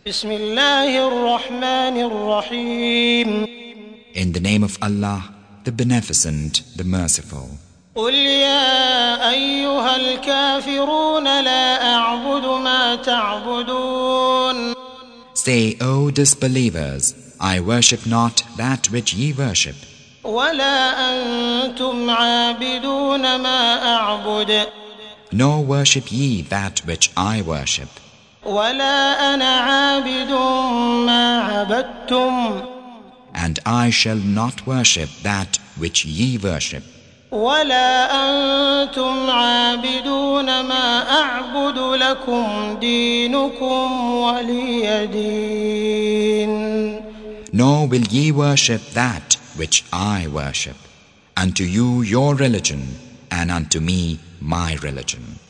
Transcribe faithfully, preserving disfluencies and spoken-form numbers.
بسم الله الرحمن الرحيم. In the name of Allah, the Beneficent, the Merciful. قل يا أيها الكافرون لا أعبد ما تعبدون. Say, O disbelievers, I worship not that which ye worship. ولا أنتم عابدون ما أعبد. Nor worship ye that which I worship. ولا أنا عابد ما عبدتم. And I shall not worship that which ye worship. ولا أنتم عابدون ما أعبد لكم دينكم ولي دين. Nor will ye worship that which I worship. Unto you your religion, and unto me my religion.